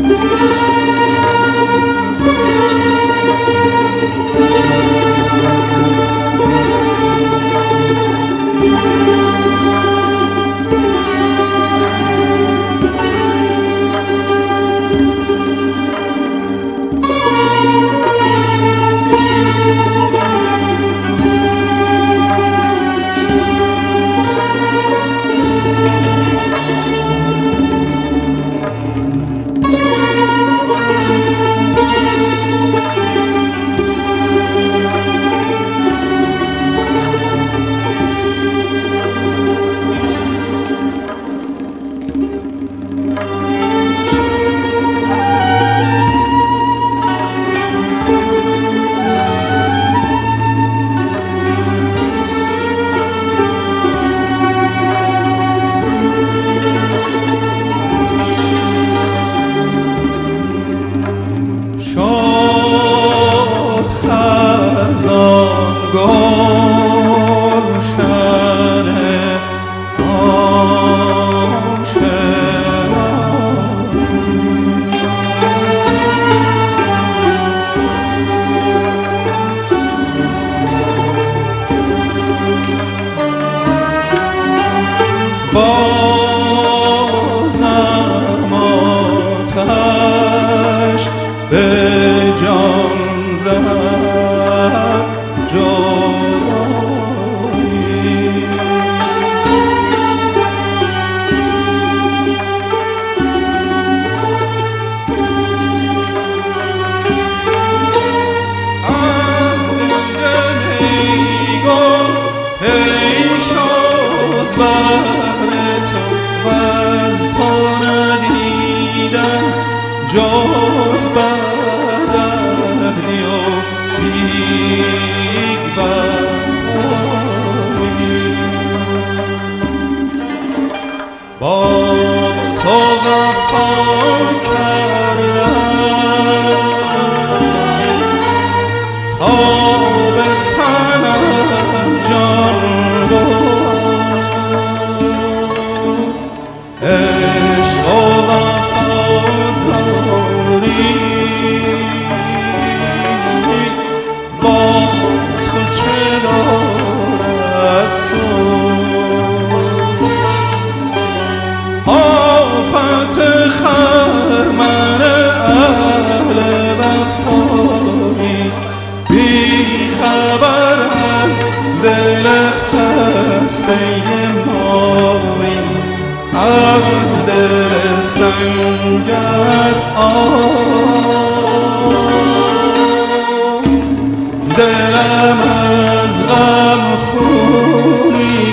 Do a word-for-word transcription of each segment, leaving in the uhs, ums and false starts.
بازم آتش به جان زد جایی عهد نیگاه طی شد بهر تو و از تو ندیدم جز بدردی و بیگ بخوری با تو وفا کردم تا به تنم جان بود عشق و وفاداری با تو چه دارد سود آفت خرمن اهل وفایی بی خبر از دل خسته مایی از دل سنگت آب دلم از غم خونی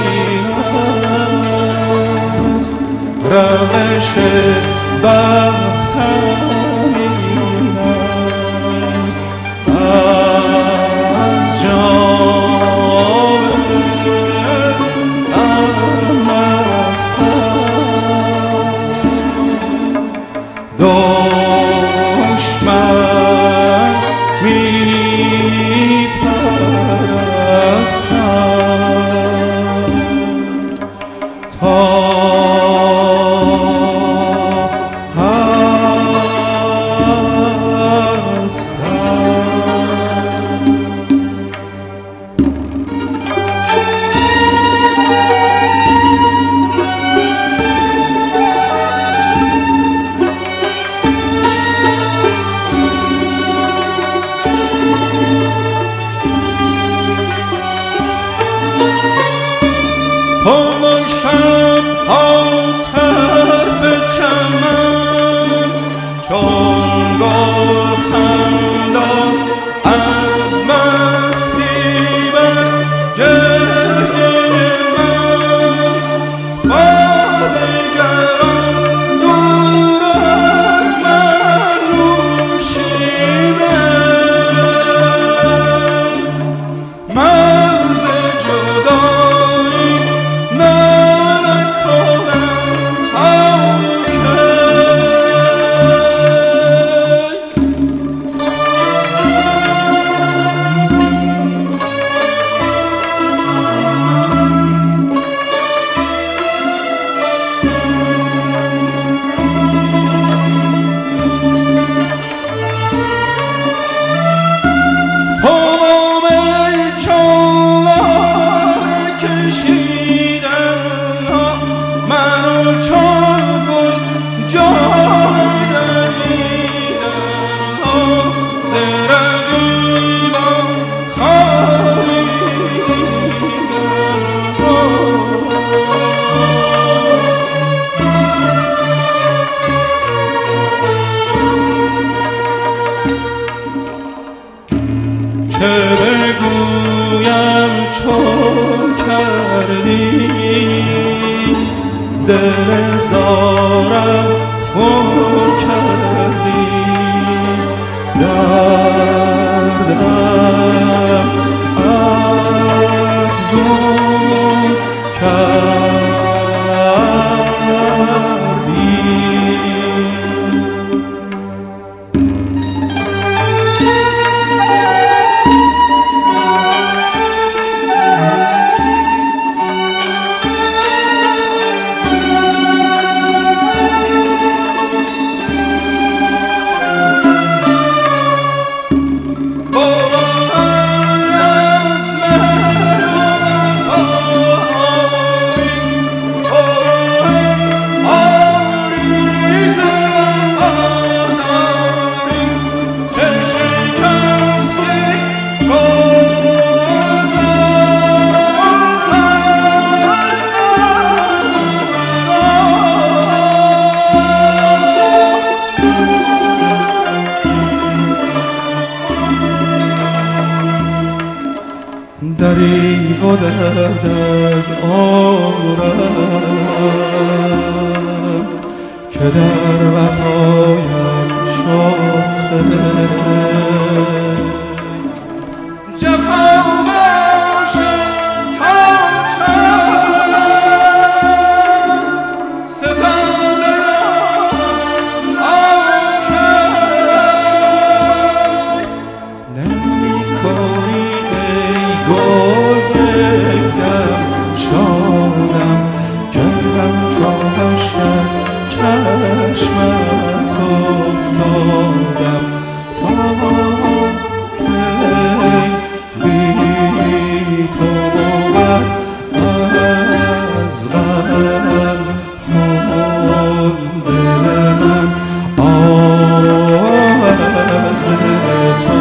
است روش بختم این است از جام غم مستم دشمن می‌پرستم تا دل زارم خون کردی، دردم افزون کردی. دریغ و درد از عمرم که در وفایم شاخته، جفا باشد هرچند ستم دلم آکی نمی کنی گل یکدم شادم گردم راهش از چشمت افتادم تا کی بی تو بود از غم خون دل من آواز تو.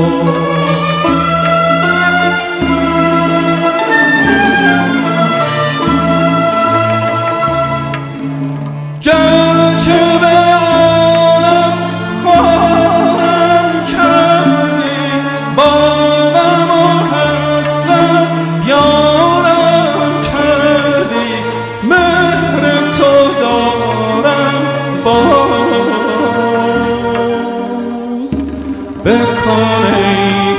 گرچه به عالم خواهم کردی، باغم و حسرت یارم کردی، مهر تو دارم باز بکن ای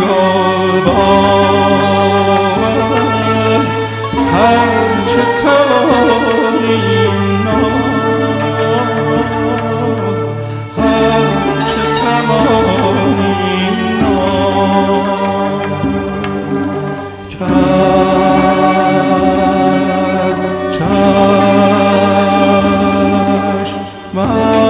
گلبن هرچه توانی، my